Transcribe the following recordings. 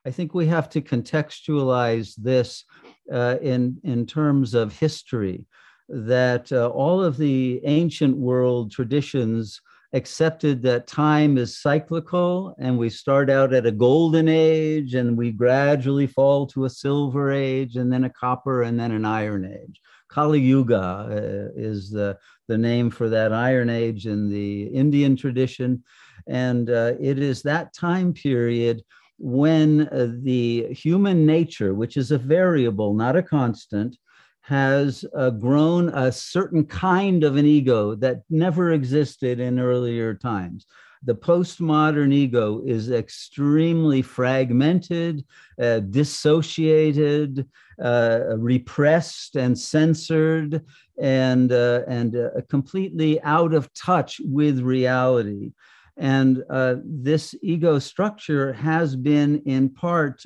I think we have to contextualize this in terms of history, that all of the ancient world traditions accepted that time is cyclical, and we start out at a golden age and we gradually fall to a silver age and then a copper and then an iron age. Kali Yuga is the name for that iron age in the Indian tradition. And it is that time period when the human nature, which is a variable, not a constant, has grown a certain kind of an ego that never existed in earlier times. The postmodern ego is extremely fragmented, dissociated, repressed and censored, and completely out of touch with reality. And this ego structure has been in part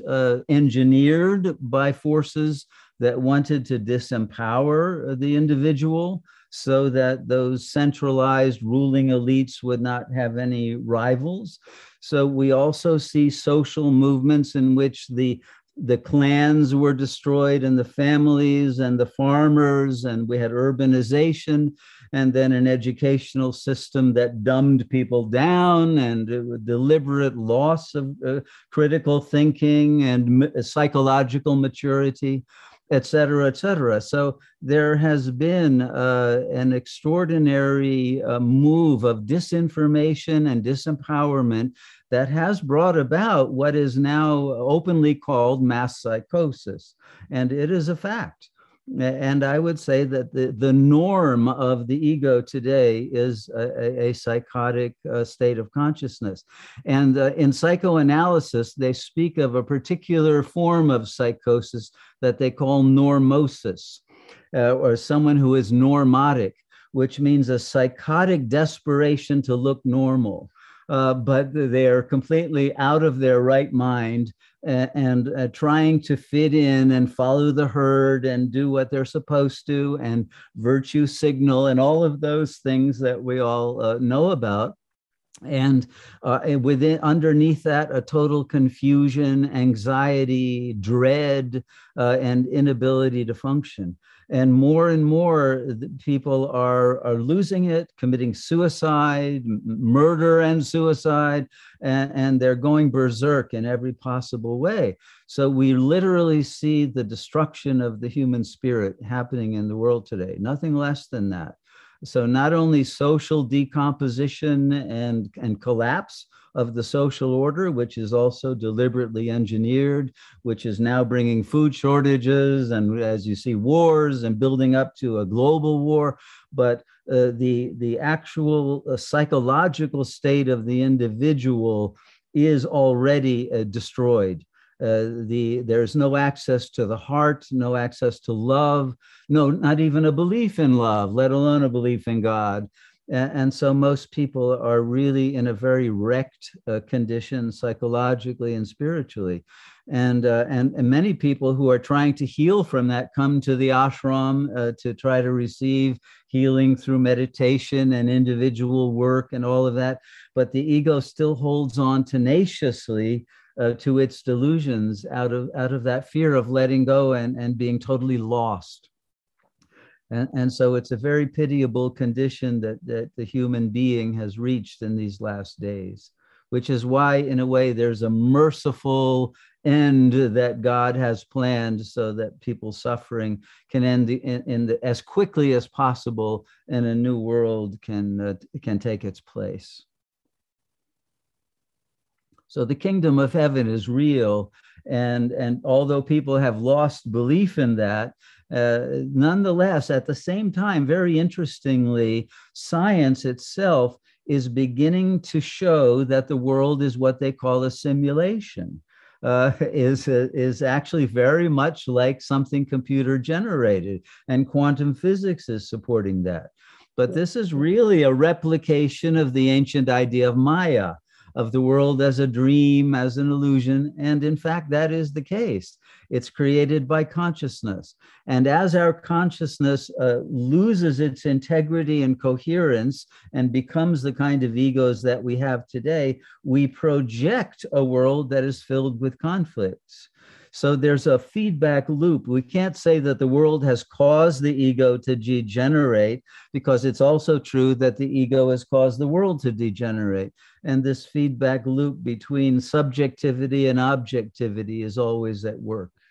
engineered by forces that wanted to disempower the individual so that those centralized ruling elites would not have any rivals. So we also see social movements in which the clans were destroyed and the families and the farmers, and we had urbanization, and then an educational system that dumbed people down, and deliberate loss of critical thinking and psychological maturity, et cetera, et cetera. So there has been an extraordinary move of disinformation and disempowerment that has brought about what is now openly called mass psychosis. And it is a fact. And I would say that the norm of the ego today is a psychotic state of consciousness. And in psychoanalysis, they speak of a particular form of psychosis that they call normosis, or someone who is normotic, which means a psychotic desperation to look normal. But they are completely out of their right mind and trying to fit in and follow the herd and do what they're supposed to and virtue signal and all of those things that we all know about. And within underneath that, a total confusion, anxiety, dread, and inability to function. And more people are losing it, committing suicide, murder and suicide, and they're going berserk in every possible way. So we literally see the destruction of the human spirit happening in the world today, nothing less than that. So not only social decomposition and collapse of the social order, which is also deliberately engineered, which is now bringing food shortages and, as you see, wars and building up to a global war, but the actual psychological state of the individual is already destroyed. There's no access to the heart, no access to love, no, not even a belief in love, let alone a belief in God. And so most people are really in a very wrecked condition psychologically and spiritually. And many people who are trying to heal from that come to the ashram to try to receive healing through meditation and individual work and all of that. But the ego still holds on tenaciously to its delusions out of that fear of letting go and being totally lost. And so it's a very pitiable condition that the human being has reached in these last days, which is why, in a way, there's a merciful end that God has planned so that people's suffering can end as quickly as possible, and a new world can take its place. So the kingdom of heaven is real. And although people have lost belief in that, nonetheless, at the same time, very interestingly, science itself is beginning to show that the world is what they call a simulation, is actually very much like something computer generated, and quantum physics is supporting that. But this is really a replication of the ancient idea of Maya. of the world as a dream, as an illusion. And in fact, that is the case. It's created by consciousness. And as our consciousness loses its integrity and coherence and becomes the kind of egos that we have today, we project a world that is filled with conflicts. So there's a feedback loop. We can't say that the world has caused the ego to degenerate, because it's also true that the ego has caused the world to degenerate. And this feedback loop between subjectivity and objectivity is always at work.